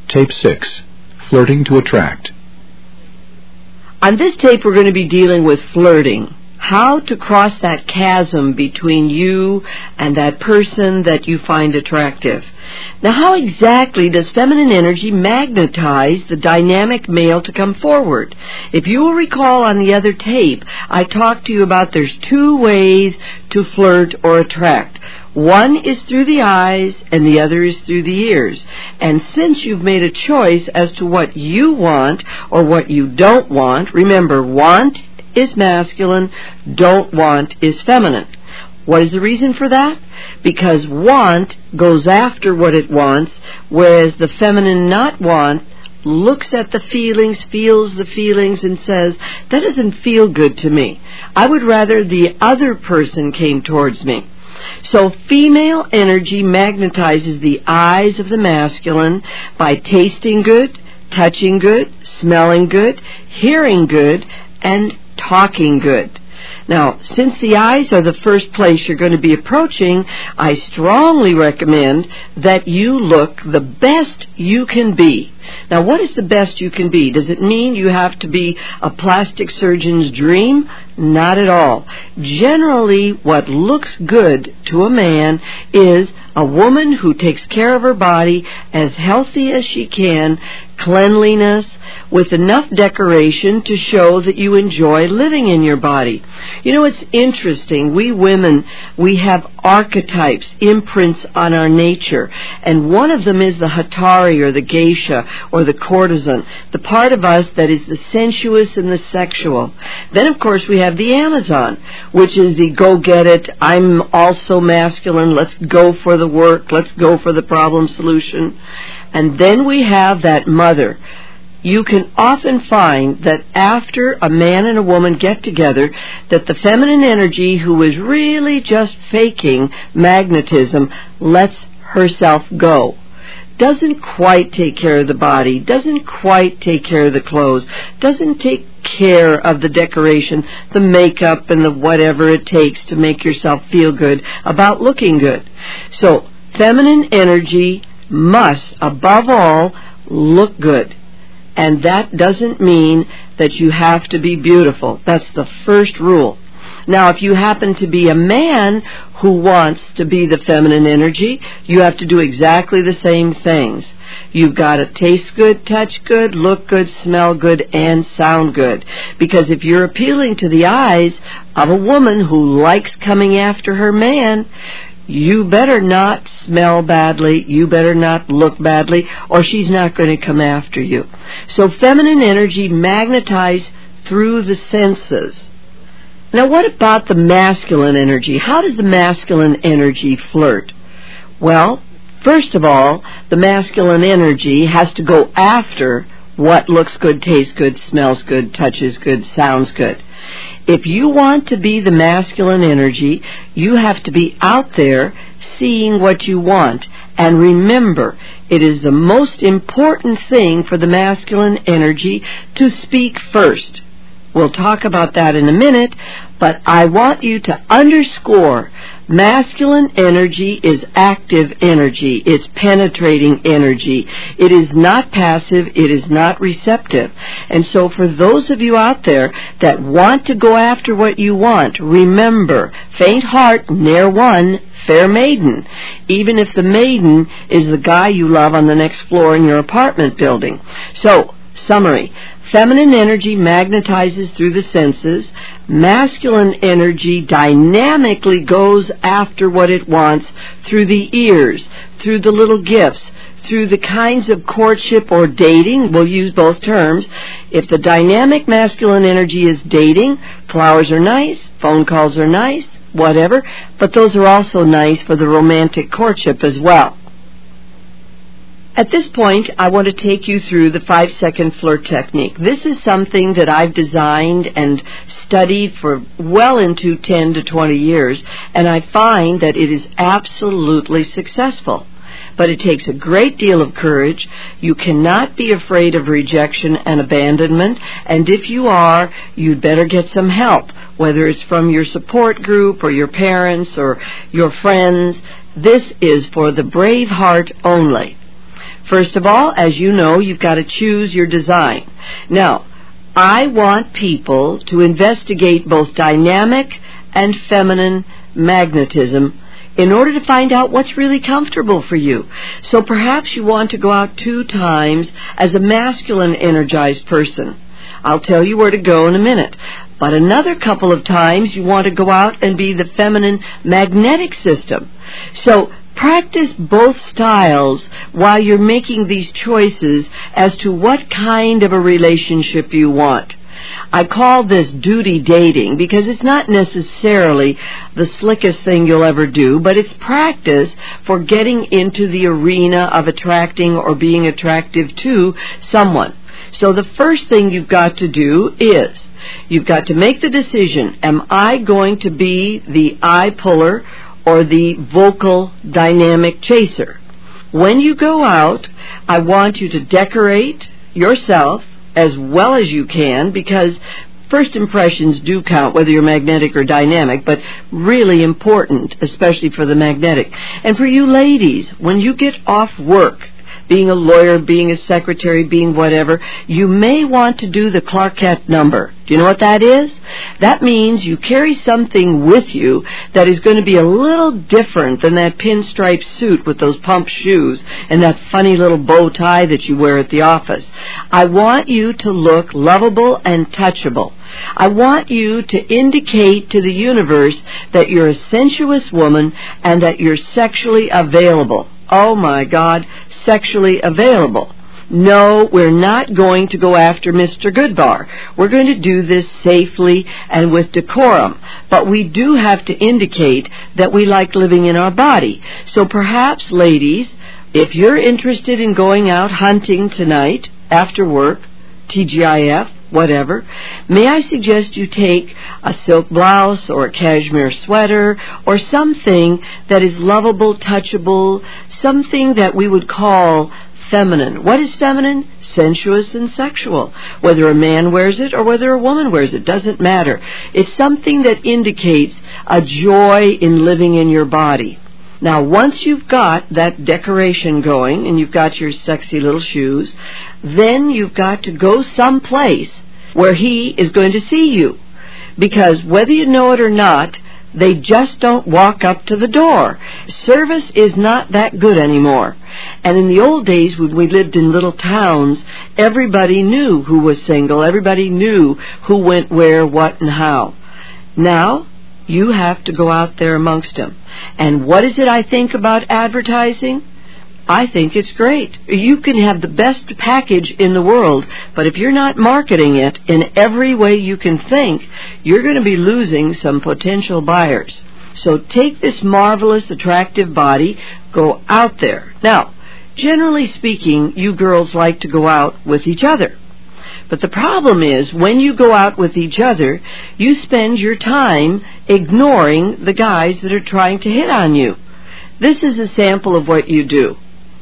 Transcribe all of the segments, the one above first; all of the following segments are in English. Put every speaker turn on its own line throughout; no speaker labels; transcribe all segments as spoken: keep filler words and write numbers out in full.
Tape six, Flirting to Attract.
On this tape, we're going to be dealing with flirting. How to cross that chasm between you and that person that you find attractive. Now, how exactly does feminine energy magnetize the dynamic male to come forward? If you will recall on the other tape, I talked to you about there's two ways to flirt or attract. One is through the eyes and the other is through the ears. And since you've made a choice as to what you want or what you don't want, remember, want is masculine, don't want is feminine. What is the reason for that? Because want goes after what it wants, whereas the feminine not want looks at the feelings, feels the feelings, and says, that doesn't feel good to me. I would rather the other person came towards me. So female energy magnetizes the eyes of the masculine by tasting good, touching good, smelling good, hearing good, and talking good. Now, since the eyes are the first place you're going to be approaching, I strongly recommend that you look the best you can be. Now, what is the best you can be? Does it mean you have to be a plastic surgeon's dream? Not at all. Generally, what looks good to a man is a woman who takes care of her body as healthy as she can, cleanliness, with enough decoration to show that you enjoy living in your body. You know, it's interesting. We women, we have archetypes, imprints on our nature, and one of them is the Hatari or the geisha or the courtesan, the part of us that is the sensuous and the sexual. Then, of course, we have the Amazon, which is the go-get-it, I'm also masculine, let's go for the work, let's go for the problem solution. And then we have that mother. You can often find that after a man and a woman get together, that the feminine energy, who is really just faking magnetism, lets herself go. Doesn't quite take care of the body, doesn't quite take care of the clothes, doesn't take care of the decoration, the makeup, and the whatever it takes to make yourself feel good about looking good. So, feminine energy must, above all, look good. And that doesn't mean that you have to be beautiful. That's the first rule. Now, if you happen to be a man who wants to be the feminine energy, you have to do exactly the same things. You've got to taste good, touch good, look good, smell good, and sound good. Because if you're appealing to the eyes of a woman who likes coming after her man, you better not smell badly, you better not look badly, or she's not going to come after you. So feminine energy magnetized through the senses. Now, what about the masculine energy? How does the masculine energy flirt? Well, first of all, the masculine energy has to go after what looks good, tastes good, smells good, touches good, sounds good. If you want to be the masculine energy, you have to be out there seeing what you want. And remember, it is the most important thing for the masculine energy to speak first. We'll talk about that in a minute, but I want you to underscore masculine energy is active energy. It's penetrating energy. It is not passive. It is not receptive. And so for those of you out there that want to go after what you want, remember, faint heart, ne'er won, fair maiden. Even if the maiden is the guy you love on the next floor in your apartment building. So, summary. Feminine energy magnetizes through the senses. Masculine energy dynamically goes after what it wants through the ears, through the little gifts, through the kinds of courtship or dating. We'll use both terms. If the dynamic masculine energy is dating, flowers are nice, phone calls are nice, whatever, but those are also nice for the romantic courtship as well. At this point, I want to take you through the five-second flirt technique. This is something that I've designed and studied for well into ten to twenty years, and I find that it is absolutely successful. But it takes a great deal of courage. You cannot be afraid of rejection and abandonment, and if you are, you'd better get some help, whether it's from your support group or your parents or your friends. This is for the brave heart only. First of all, as you know, you've got to choose your design. Now, I want people to investigate both dynamic and feminine magnetism in order to find out what's really comfortable for you. So perhaps you want to go out two times as a masculine energized person. I'll tell you where to go in a minute. But another couple of times you want to go out and be the feminine magnetic system. So practice both styles while you're making these choices as to what kind of a relationship you want. I call this duty dating because it's not necessarily the slickest thing you'll ever do, but it's practice for getting into the arena of attracting or being attractive to someone. So the first thing you've got to do is you've got to make the decision, am I going to be the eye puller or the vocal dynamic chaser? When you go out, I want you to decorate yourself as well as you can, because first impressions do count, whether you're magnetic or dynamic, but really important, especially for the magnetic. And for you ladies, when you get off work, being a lawyer, being a secretary, being whatever, you may want to do the Clark Kent number. Do you know what that is? That means you carry something with you that is going to be a little different than that pinstripe suit with those pump shoes and that funny little bow tie that you wear at the office. I want you to look lovable and touchable. I want you to indicate to the universe that you're a sensuous woman and that you're sexually available. Oh my God, sexually available. No, we're not going to go after Mister Goodbar. We're going to do this safely and with decorum. But we do have to indicate that we like living in our body. So perhaps, ladies, if you're interested in going out hunting tonight after work, T G I F, whatever, may I suggest you take a silk blouse or a cashmere sweater or something that is lovable, touchable, something that we would call feminine. What is feminine? Sensuous and sexual. Whether a man wears it or whether a woman wears it, doesn't matter. It's something that indicates a joy in living in your body. Now, once you've got that decoration going and you've got your sexy little shoes, then you've got to go someplace where he is going to see you. Because whether you know it or not, they just don't walk up to the door. Service is not that good anymore. And in the old days, when we lived in little towns, everybody knew who was single. Everybody knew who went where, what, and how. Now, you have to go out there amongst them. And what is it I think about advertising? I think it's great. You can have the best package in the world, but if you're not marketing it in every way you can think, you're going to be losing some potential buyers. So take this marvelous, attractive body, go out there. Now, generally speaking, you girls like to go out with each other. But the problem is, when you go out with each other, you spend your time ignoring the guys that are trying to hit on you. This is a sample of what you do.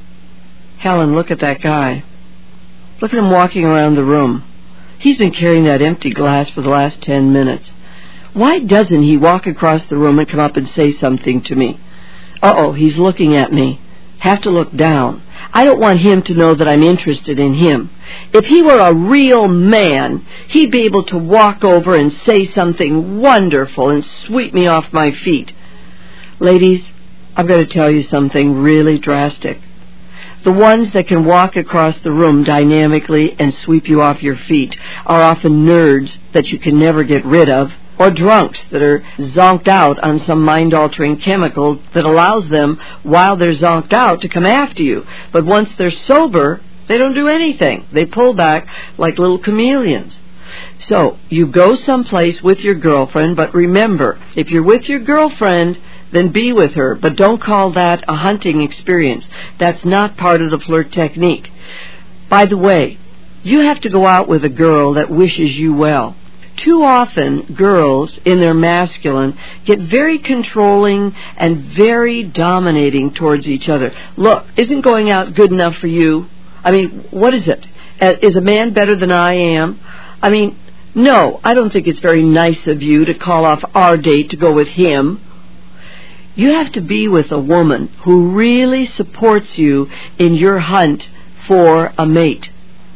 Helen, look at that guy. Look at him walking around the room. He's been carrying that empty glass for the last ten minutes. Why doesn't he walk across the room and come up and say something to me? Uh-oh, he's looking at me. Have to look down. I don't want him to know that I'm interested in him. If he were a real man, he'd be able to walk over and say something wonderful and sweep me off my feet. Ladies, I've got to tell you something really drastic. The ones that can walk across the room dynamically and sweep you off your feet are often nerds that you can never get rid of, or drunks that are zonked out on some mind-altering chemical that allows them, while they're zonked out, to come after you. But once they're sober, they don't do anything. They pull back like little chameleons. So, you go someplace with your girlfriend, but remember, if you're with your girlfriend, then be with her, but don't call that a hunting experience. That's not part of the flirt technique. By the way, you have to go out with a girl that wishes you well. Too often, girls, in their masculine, get very controlling and very dominating towards each other. Look, isn't going out good enough for you? I mean, what is it? Is a man better than I am? I mean, no, I don't think it's very nice of you to call off our date to go with him. You have to be with a woman who really supports you in your hunt for a mate.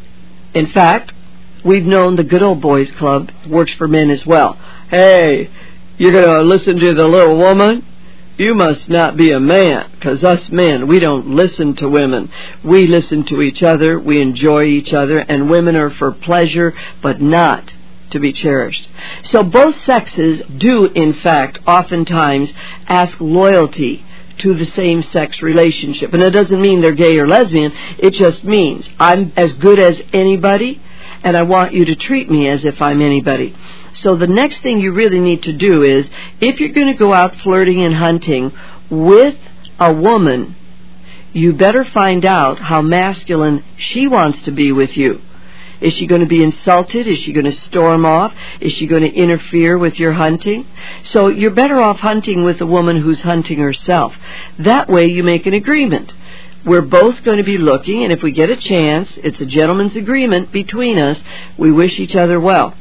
In fact, we've known the Good Old Boys Club works for men as well. Hey, you're going to listen to the little woman? You must not be a man, because us men, we don't listen to women. We listen to each other, we enjoy each other, and women are for pleasure, but not to be cherished. So both sexes do, in fact, oftentimes ask loyalty to the same-sex relationship. And it doesn't mean they're gay or lesbian. It just means I'm as good as anybody, and I want you to treat me as if I'm anybody. So the next thing you really need to do is, if you're going to go out flirting and hunting with a woman, you better find out how masculine she wants to be with you. Is she going to be insulted? Is she going to storm off? Is she going to interfere with your hunting? So you're better off hunting with a woman who's hunting herself. That way you make an agreement. We're both going to be looking, and if we get a chance, it's a gentleman's agreement between us. We wish each other well.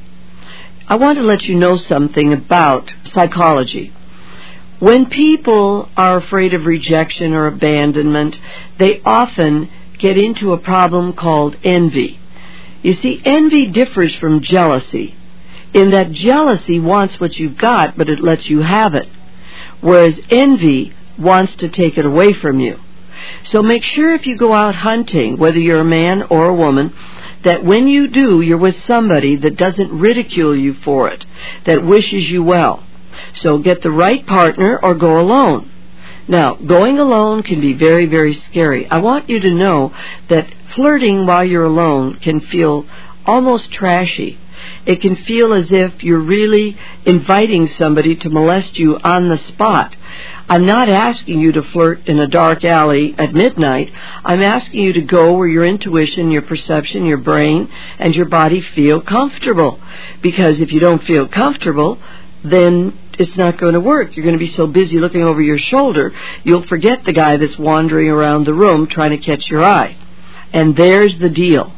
I want to let you know something about psychology. When people are afraid of rejection or abandonment, they often get into a problem called envy. You see, envy differs from jealousy in that jealousy wants what you've got, but it lets you have it, whereas envy wants to take it away from you. So make sure if you go out hunting, whether you're a man or a woman, that when you do, you're with somebody that doesn't ridicule you for it, that wishes you well. So get the right partner or go alone. Now, going alone can be very, very scary. I want you to know that flirting while you're alone can feel almost trashy. It can feel as if you're really inviting somebody to molest you on the spot. I'm not asking you to flirt in a dark alley at midnight. I'm asking you to go where your intuition, your perception, your brain, and your body feel comfortable. Because if you don't feel comfortable, then it's not going to work. You're going to be so busy looking over your shoulder, you'll forget the guy that's wandering around the room trying to catch your eye. And there's the deal.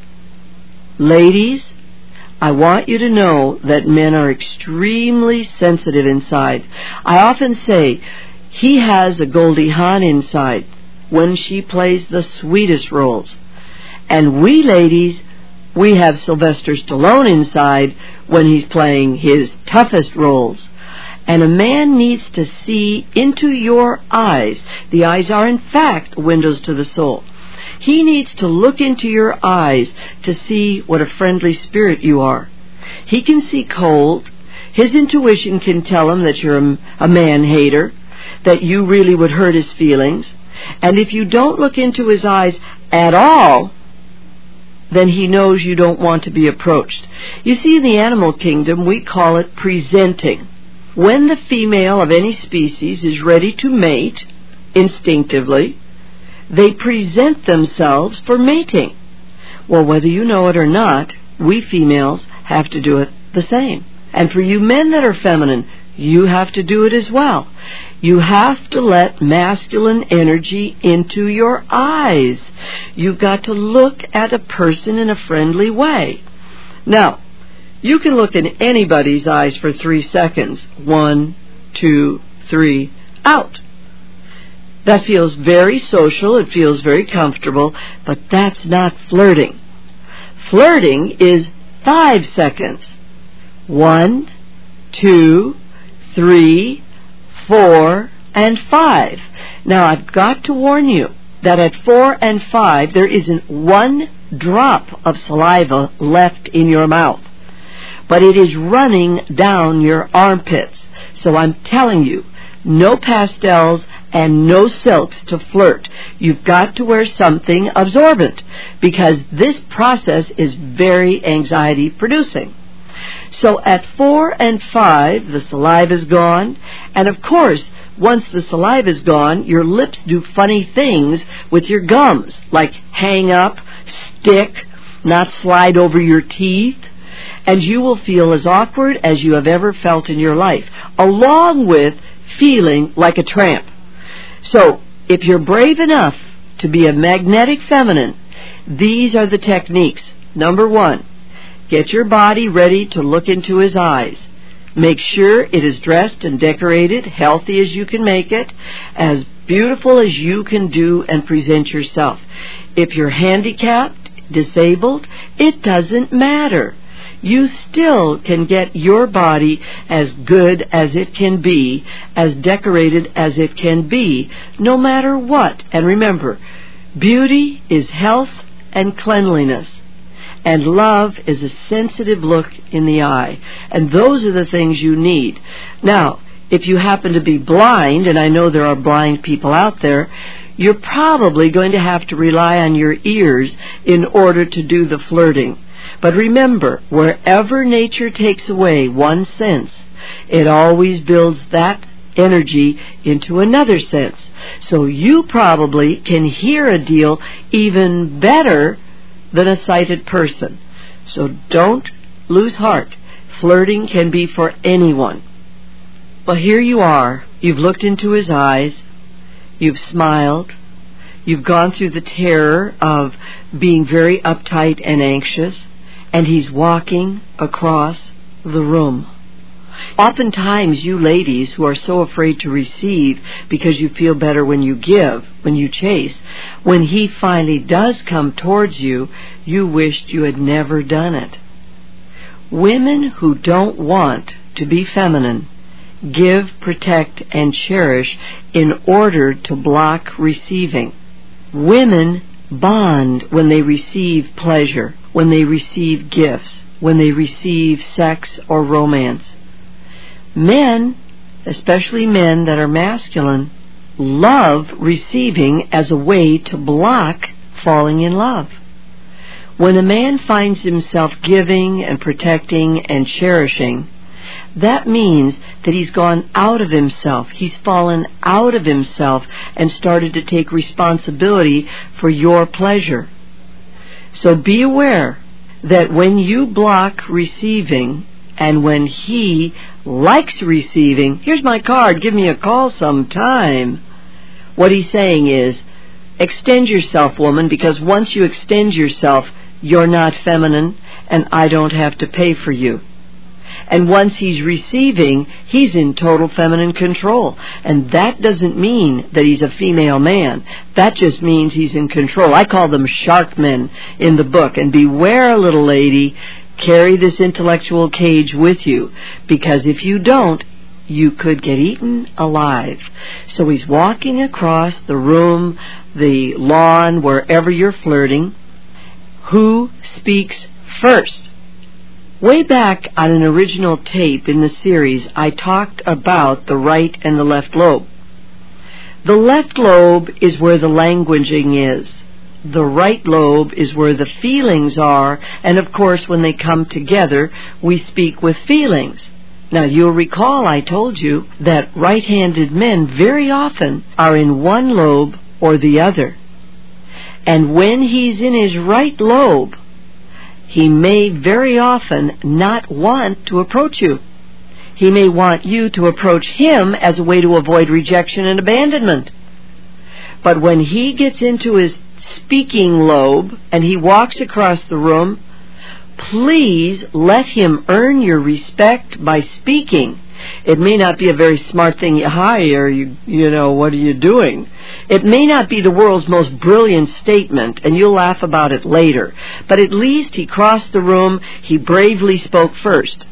Ladies, I want you to know that men are extremely sensitive inside. I often say, he has a Goldie Hawn inside when she plays the sweetest roles. And we ladies, we have Sylvester Stallone inside when he's playing his toughest roles. And a man needs to see into your eyes. The eyes are, in fact, windows to the soul. He needs to look into your eyes to see what a friendly spirit you are. He can see cold. His intuition can tell him that you're a, a man-hater, that you really would hurt his feelings. And if you don't look into his eyes at all, then he knows you don't want to be approached. You see, in the animal kingdom, we call it presenting. When the female of any species is ready to mate, instinctively, they present themselves for mating. Well, whether you know it or not, we females have to do it the same. And for you men that are feminine, you have to do it as well. You have to let masculine energy into your eyes. You've got to look at a person in a friendly way. Now, you can look in anybody's eyes for three seconds. One, two, three, out. That feels very social, it feels very comfortable, but that's not flirting. Flirting is five seconds. One, two, three, four, and five. Now, I've got to warn you that at four and five, there isn't one drop of saliva left in your mouth, but it is running down your armpits. So I'm telling you, no pastels and no silks to flirt. You've got to wear something absorbent because this process is very anxiety producing. So at four and five, the saliva is gone, and of course, once the saliva is gone, your lips do funny things with your gums, like hang up, stick, not slide over your teeth, and you will feel as awkward as you have ever felt in your life, along with feeling like a tramp. So, if you're brave enough to be a magnetic feminine, these are the techniques. Number one, get your body ready to look into his eyes. Make sure it is dressed and decorated, healthy as you can make it, as beautiful as you can do and present yourself. If you're handicapped, disabled, it doesn't matter. You still can get your body as good as it can be, as decorated as it can be, no matter what. And remember, beauty is health and cleanliness, and love is a sensitive look in the eye. And those are the things you need. Now, if you happen to be blind, and I know there are blind people out there, you're probably going to have to rely on your ears in order to do the flirting. But remember, wherever nature takes away one sense, it always builds that energy into another sense. So you probably can hear a deal even better than a sighted person. So don't lose heart. Flirting can be for anyone. Well, here you are. You've looked into his eyes. You've smiled. You've gone through the terror of being very uptight and anxious. And he's walking across the room. Oftentimes, you ladies who are so afraid to receive because you feel better when you give, when you chase, when he finally does come towards you, you wished you had never done it. Women who don't want to be feminine give, protect, and cherish in order to block receiving. Women bond when they receive pleasure, when they receive gifts, when they receive sex or romance. Men, especially men that are masculine, love receiving as a way to block falling in love. When a man finds himself giving and protecting and cherishing, that means that he's gone out of himself. He's fallen out of himself and started to take responsibility for your pleasure. So be aware that when you block receiving and when he likes receiving, here's my card, give me a call sometime. What he's saying is, extend yourself, woman, because once you extend yourself, you're not feminine and I don't have to pay for you. And once he's receiving, he's in total feminine control. And that doesn't mean that he's a female man. That just means he's in control. I call them shark men in the book. And beware, little lady, carry this intellectual cage with you. Because if you don't, you could get eaten alive. So he's walking across the room, the lawn, wherever you're flirting. Who speaks first? Way back on an original tape in the series, I talked about the right and the left lobe. The left lobe is where the languaging is. The right lobe is where the feelings are, and of course when they come together, we speak with feelings. Now you'll recall I told you that right-handed men very often are in one lobe or the other. And when he's in his right lobe, he may very often not want to approach you. He may want you to approach him as a way to avoid rejection and abandonment. But when he gets into his speaking lobe and he walks across the room, please let him earn your respect by speaking. It may not be a very smart thing. Hi, are you, you know, what are you doing? It may not be the world's most brilliant statement, and you'll laugh about it later. But at least he crossed the room, he bravely spoke first.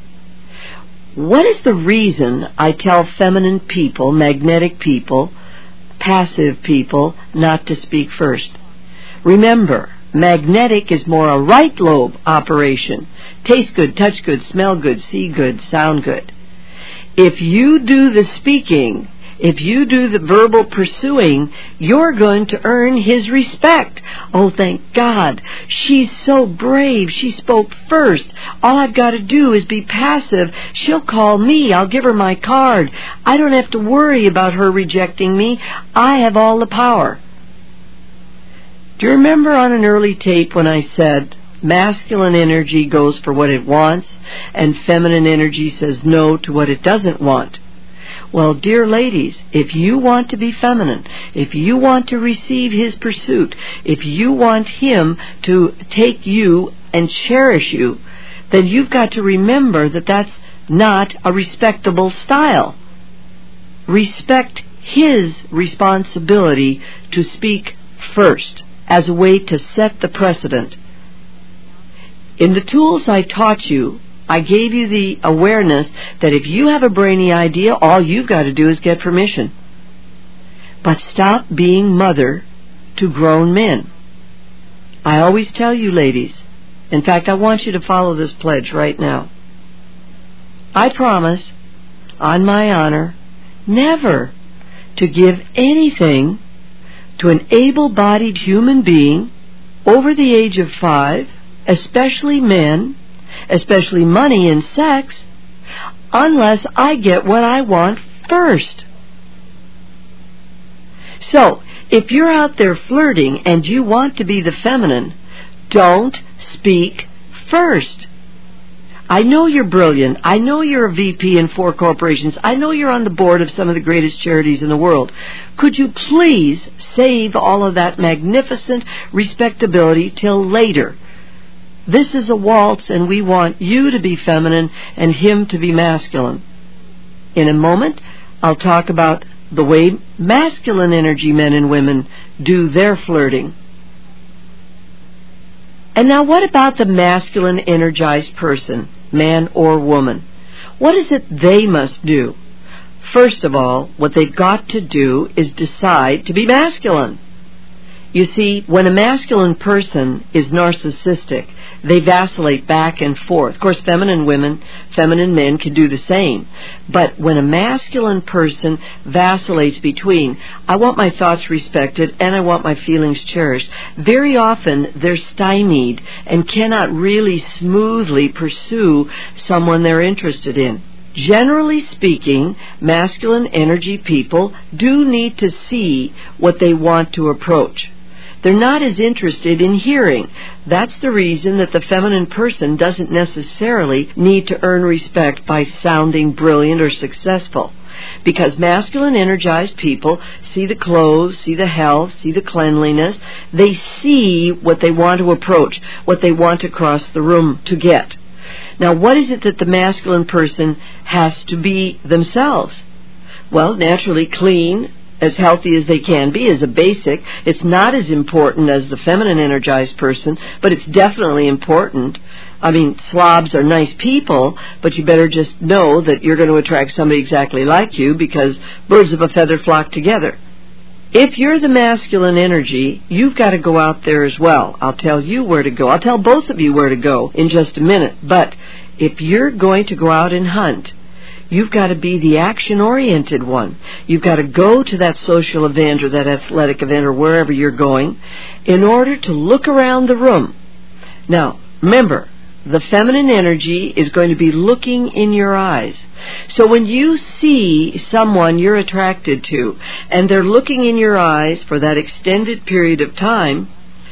What is the reason I tell feminine people, magnetic people, passive people, not to speak first? Remember, magnetic is more a right lobe operation. Taste good, touch good, smell good, see good, sound good. If you do the speaking, if you do the verbal pursuing, you're going to earn his respect. Oh, thank God. She's so brave. She spoke first. All I've got to do is be passive. She'll call me. I'll give her my card. I don't have to worry about her rejecting me. I have all the power. Do you remember on an early tape when I said, masculine energy goes for what it wants, and feminine energy says no to what it doesn't want? Well, dear ladies, if you want to be feminine, if you want to receive his pursuit, if you want him to take you and cherish you, then you've got to remember that that's not a respectable style. Respect his responsibility to speak first as a way to set the precedent. In the tools I taught you, I gave you the awareness that if you have a brainy idea, all you've got to do is get permission. But stop being mother to grown men. I always tell you, ladies, in fact, I want you to follow this pledge right now. I promise, on my honor, never to give anything to an able-bodied human being over the age of five, especially men, especially money and sex, unless I get what I want first. So, if you're out there flirting and you want to be the feminine, don't speak first. I know you're brilliant. I know you're a V P in four corporations. I know you're on the board of some of the greatest charities in the world. Could you please save all of that magnificent respectability till later? This is a waltz, and we want you to be feminine and him to be masculine. In a moment, I'll talk about the way masculine energy men and women do their flirting. And now what about the masculine energized person, man or woman? What is it they must do? First of all, what they've got to do is decide to be masculine. You see, when a masculine person is narcissistic, they vacillate back and forth. Of course, feminine women, feminine men can do the same. But when a masculine person vacillates between, I want my thoughts respected and I want my feelings cherished, very often they're stymied and cannot really smoothly pursue someone they're interested in. Generally speaking, masculine energy people do need to see what they want to approach. They're not as interested in hearing. That's the reason that the feminine person doesn't necessarily need to earn respect by sounding brilliant or successful. Because masculine energized people see the clothes, see the health, see the cleanliness. They see what they want to approach, what they want to cross the room to get. Now, what is it that the masculine person has to be themselves? Well, naturally clean, as healthy as they can be is a basic. It's not as important as the feminine energized person, but it's definitely important. I mean, slobs are nice people, but you better just know that you're going to attract somebody exactly like you because birds of a feather flock together. If you're the masculine energy, you've got to go out there as well. I'll tell you where to go. I'll tell both of you where to go in just a minute. But if you're going to go out and hunt, you've got to be the action-oriented one. You've got to go to that social event or that athletic event or wherever you're going in order to look around the room. Now, remember, the feminine energy is going to be looking in your eyes. So when you see someone you're attracted to and they're looking in your eyes for that extended period of time,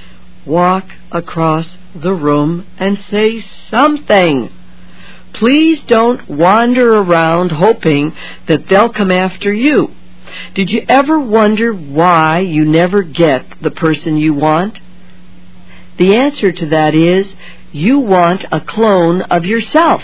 walk across the room and say something. Please don't wander around hoping that they'll come after you. Did you ever wonder why you never get the person you want? The answer to that is you want a clone of yourself.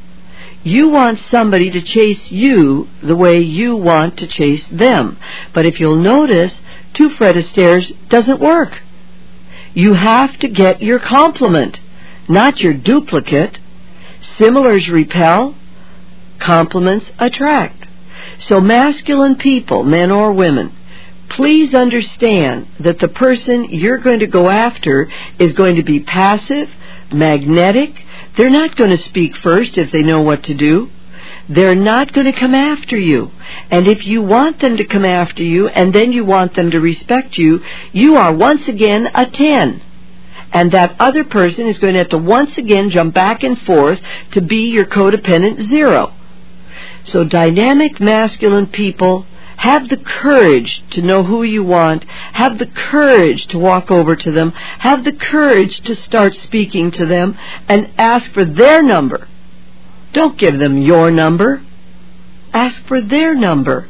You want somebody to chase you the way you want to chase them. But if you'll notice, two Fred Astaire's doesn't work. You have to get your complement, not your duplicate. Similars repel, complements attract. So masculine people, men or women, please understand that the person you're going to go after is going to be passive, magnetic. They're not going to speak first if they know what to do. They're not going to come after you. And if you want them to come after you and then you want them to respect you, you are once again a ten. And that other person is going to have to once again jump back and forth to be your codependent zero. So dynamic masculine people, have the courage to know who you want, have the courage to walk over to them, have the courage to start speaking to them and ask for their number. Don't give them your number. Ask for their number.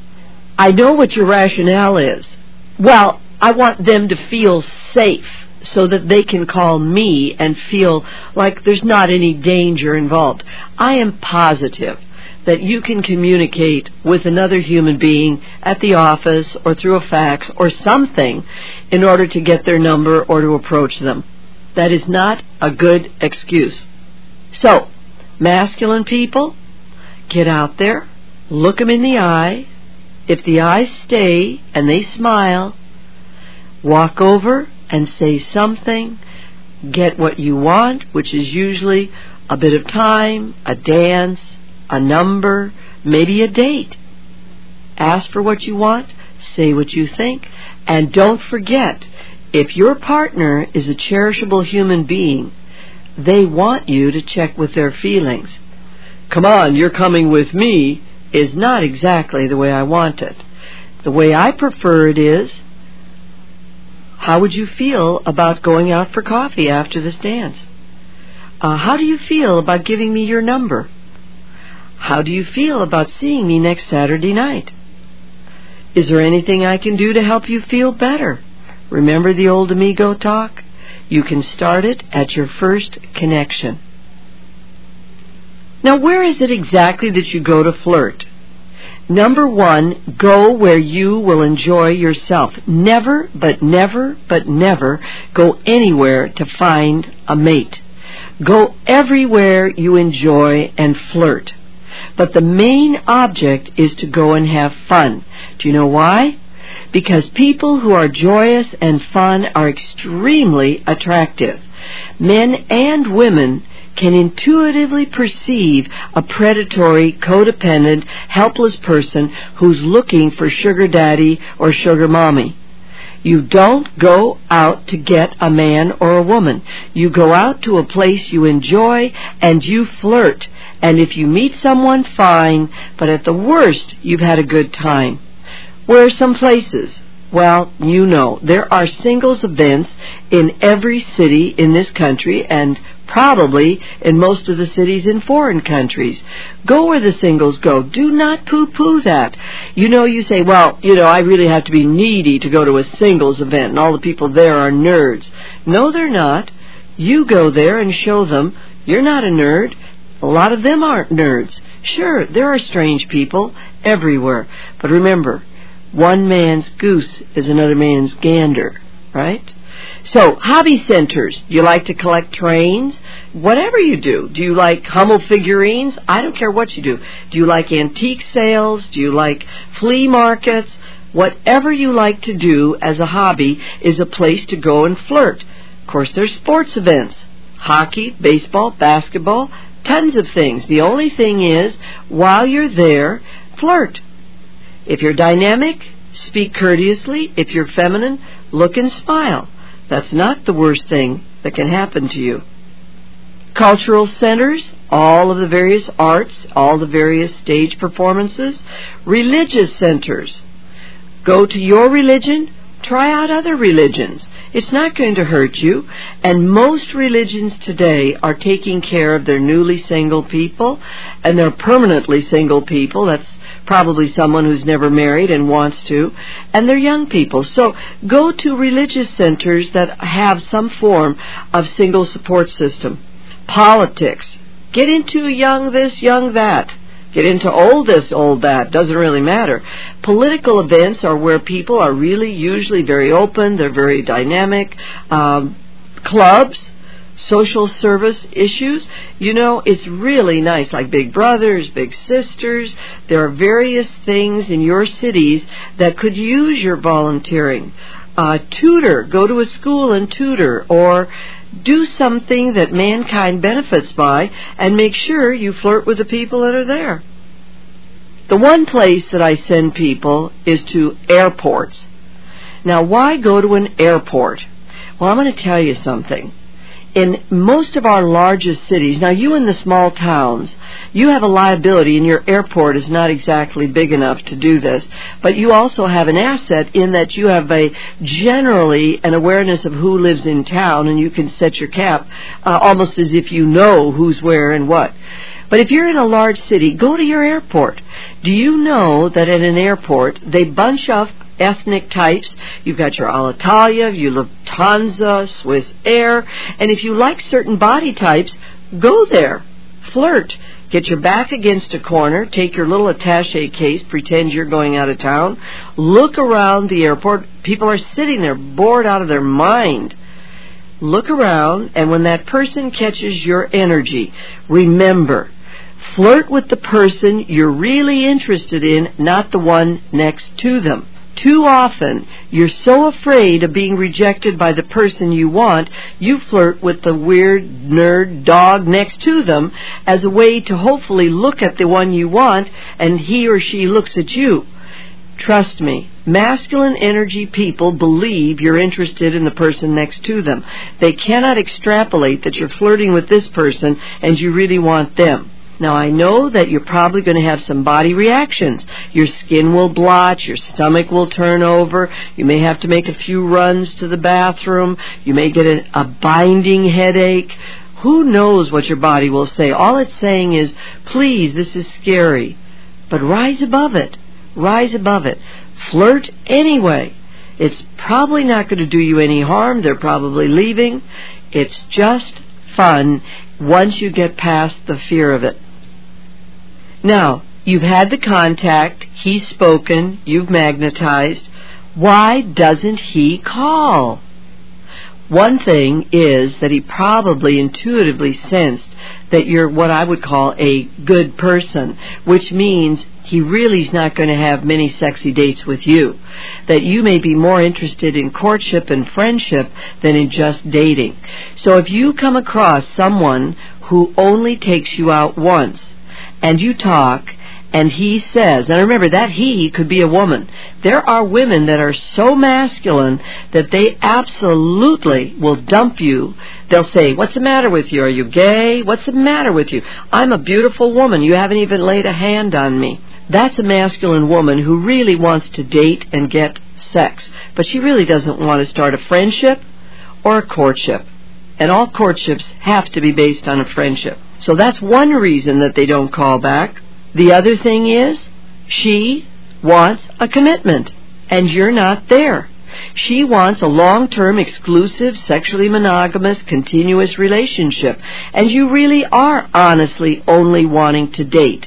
I know what your rationale is. Well, I want them to feel safe, so that they can call me and feel like there's not any danger involved. I am positive that you can communicate with another human being at the office or through a fax or something in order to get their number or to approach them. That is not a good excuse. So, masculine people, get out there, look them in the eye. If the eyes stay and they smile, walk over and say something. Get what you want, which is usually a bit of time, a dance, a number, maybe a date. Ask for what you want, say what you think, and don't forget, if your partner is a cherishable human being, they want you to check with their feelings. Come on, you're coming with me is not exactly the way I want it. The way I prefer it is, how would you feel about going out for coffee after this dance? Uh, how do you feel about giving me your number? How do you feel about seeing me next Saturday night? Is there anything I can do to help you feel better? Remember the old amigo talk? You can start it at your first connection. Now, where is it exactly that you go to flirt? Number one, go where you will enjoy yourself. Never, but never, but never go anywhere to find a mate. Go everywhere you enjoy and flirt. But the main object is to go and have fun. Do you know why? Because people who are joyous and fun are extremely attractive. Men and women can intuitively perceive a predatory, codependent, helpless person who's looking for sugar daddy or sugar mommy. You don't go out to get a man or a woman. You go out to a place you enjoy and you flirt. And if you meet someone, fine, but at the worst, you've had a good time. Where are some places? Well, you know, there are singles events in every city in this country and probably in most of the cities in foreign countries. Go where the singles go. Do not poo-poo that. You know, you say, well, you know, I really have to be needy to go to a singles event and all the people there are nerds. No, they're not. You go there and show them you're not a nerd. A lot of them aren't nerds. Sure, there are strange people everywhere. But remember, one man's goose is another man's gander, right? So, hobby centers. Do you like to collect trains? Whatever you do. Do you like Hummel figurines? I don't care what you do. Do you like antique sales? Do you like flea markets? Whatever you like to do as a hobby is a place to go and flirt. Of course, there's sports events. Hockey, baseball, basketball, tons of things. The only thing is, while you're there, flirt. If you're dynamic, speak courteously. If you're feminine, look and smile. That's not the worst thing that can happen to you. Cultural centers, all of the various arts, all the various stage performances. Religious centers. Go to your religion, try out other religions. It's not going to hurt you. And most religions today are taking care of their newly single people and their permanently single people. That's probably someone who's never married and wants to, and they're young people. So go to religious centers that have some form of single support system. Politics. Get into young this, young that. Get into old this, old that. Doesn't really matter. Political events are where people are really usually very open. They're very dynamic. Um, clubs. Social service issues, you know, it's really nice, like Big Brothers, Big Sisters. There are various things in your cities that could use your volunteering. Uh, tutor, go to a school and tutor, or do something that mankind benefits by, and make sure you flirt with the people that are there. The one place that I send people is to airports. Now, why go to an airport? Well, I'm going to tell you something. In most of our largest cities, now you in the small towns, you have a liability and your airport is not exactly big enough to do this, but you also have an asset in that you have a generally an awareness of who lives in town and you can set your cap uh, almost as if you know who's where and what. But if you're in a large city, go to your airport. Do you know that at an airport they bunch up ethnic types? You've got your Alitalia, your Lufthansa, Swiss Air, and if you like certain body types, go there. Flirt. Get your back against a corner, take your little attaché case, pretend you're going out of town, look around the airport. People are sitting there bored out of their mind. Look around, and when that person catches your energy, remember, flirt with the person you're really interested in, not the one next to them. Too often, you're so afraid of being rejected by the person you want, you flirt with the weird nerd dog next to them as a way to hopefully look at the one you want, and he or she looks at you. Trust me, masculine energy people believe you're interested in the person next to them. They cannot extrapolate that you're flirting with this person and you really want them. Now, I know that you're probably going to have some body reactions. Your skin will blotch, your stomach will turn over, you may have to make a few runs to the bathroom, you may get a, a binding headache. Who knows what your body will say? All it's saying is, please, this is scary. But rise above it. Rise above it. Flirt anyway. It's probably not going to do you any harm. They're probably leaving. It's just fun once you get past the fear of it. Now, you've had the contact, he's spoken, you've magnetized. Why doesn't he call? One thing is that he probably intuitively sensed that you're what I would call a good person, which means he really is not going to have many sexy dates with you, that you may be more interested in courtship and friendship than in just dating. So if you come across someone who only takes you out once, and you talk, and he says, and remember, that he could be a woman. There are women that are so masculine that they absolutely will dump you. They'll say, what's the matter with you? Are you gay? What's the matter with you? I'm a beautiful woman. You haven't even laid a hand on me. That's a masculine woman who really wants to date and get sex. But she really doesn't want to start a friendship or a courtship. And all courtships have to be based on a friendship. So that's one reason that they don't call back. The other thing is, she wants a commitment, and you're not there. She wants a long-term, exclusive, sexually monogamous, continuous relationship, and you really are honestly only wanting to date.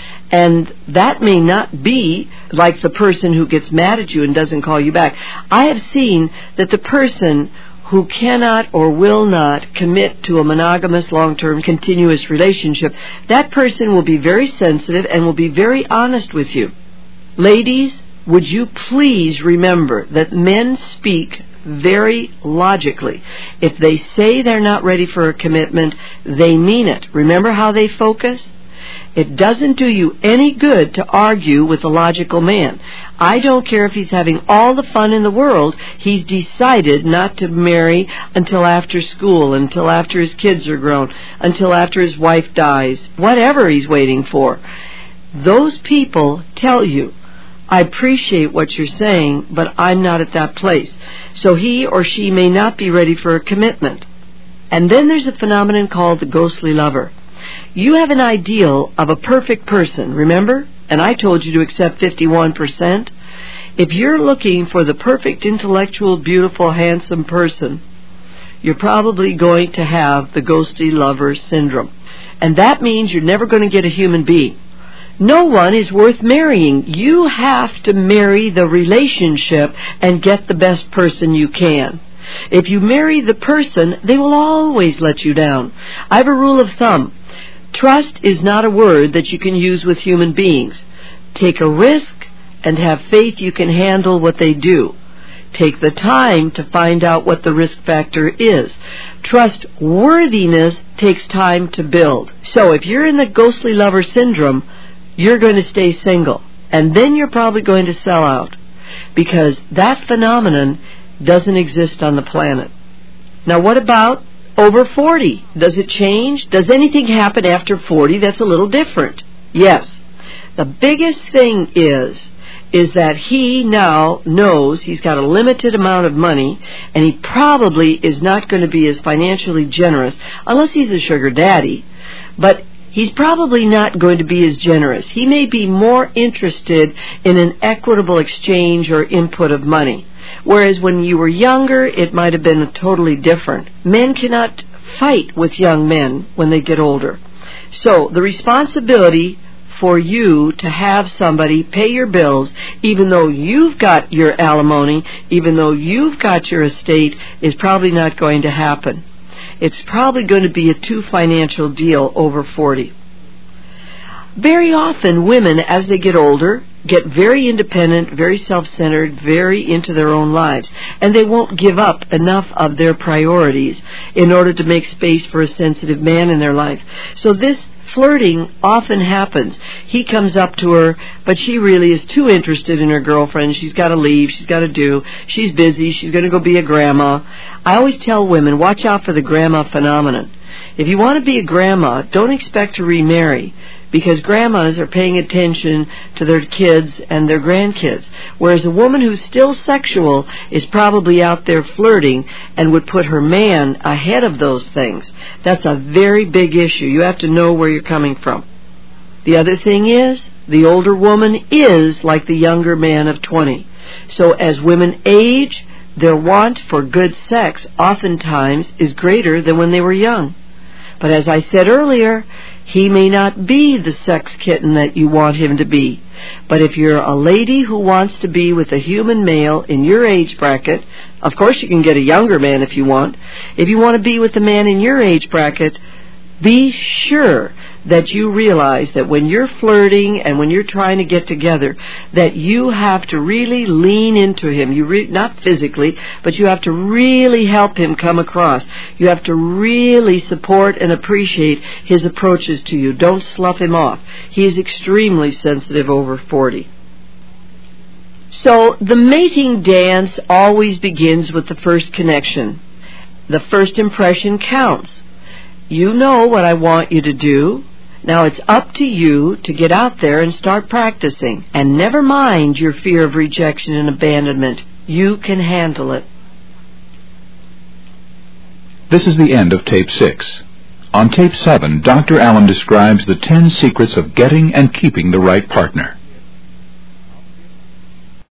And that may not be like the person who gets mad at you and doesn't call you back. I have seen that the person who cannot or will not commit to a monogamous, long-term, continuous relationship, that person will be very sensitive and will be very honest with you. Ladies, would you please remember that men speak very logically. If they say they're not ready for a commitment, they mean it. Remember how they focus? It doesn't do you any good to argue with a logical man. I don't care if he's having all the fun in the world, he's decided not to marry until after school, until after his kids are grown, until after his wife dies, whatever he's waiting for. Those people tell you, I appreciate what you're saying, but I'm not at that place. So he or she may not be ready for a commitment. And then there's a phenomenon called the ghostly lover. You have an ideal of a perfect person, remember? And I told you to accept fifty-one percent. If you're looking for the perfect, intellectual, beautiful, handsome person, you're probably going to have the ghostly lover syndrome. And that means you're never going to get a human being. No one is worth marrying. You have to marry the relationship and get the best person you can. If you marry the person, they will always let you down. I have a rule of thumb. Trust is not a word that you can use with human beings. Take a risk and have faith you can handle what they do. Take the time to find out what the risk factor is. Trustworthiness takes time to build. So if you're in the ghostly lover syndrome, you're going to stay single. And then you're probably going to sell out, because that phenomenon doesn't exist on the planet. Now what about over forty? Does it change? Does anything happen after forty that's a little different? Yes. The biggest thing is, is that he now knows he's got a limited amount of money, and he probably is not going to be as financially generous, unless he's a sugar daddy, but he's probably not going to be as generous. He may be more interested in an equitable exchange or input of money. Whereas when you were younger, it might have been totally different. Men cannot fight with young men when they get older. So the responsibility for you to have somebody pay your bills, even though you've got your alimony, even though you've got your estate, is probably not going to happen. It's probably going to be a too financial deal over forty. Very often women, as they get older, get very independent, very self-centered, very into their own lives, and they won't give up enough of their priorities in order to make space for a sensitive man in their life. So this flirting often happens. He comes up to her, but she really is too interested in her girlfriend. She's got to leave. She's got to do. She's busy. She's going to go be a grandma. I always tell women, watch out for the grandma phenomenon. If you want to be a grandma, don't expect to remarry, because grandmas are paying attention to their kids and their grandkids, whereas a woman who's still sexual is probably out there flirting and would put her man ahead of those things. That's a very big issue. You have to know where you're coming from. The other thing is, the older woman is like the younger man of twenty. So as women age, their want for good sex oftentimes is greater than when they were young. But as I said earlier, he may not be the sex kitten that you want him to be. But if you're a lady who wants to be with a human male in your age bracket, of course you can get a younger man if you want. If you want to be with a man in your age bracket, be sure that you realize that when you're flirting and when you're trying to get together, that you have to really lean into him. You re- not physically, but you have to really help him come across. You have to really support and appreciate his approaches to you. Don't slough him off. He is extremely sensitive over forty. So the mating dance always begins with the first connection. The first impression counts. You know what I want you to do. Now it's up to you to get out there and start practicing. And never mind your fear of rejection and abandonment. You can handle it.
This is the end of Tape six. On Tape seven, Doctor Allen describes the ten secrets of getting and keeping the right partner.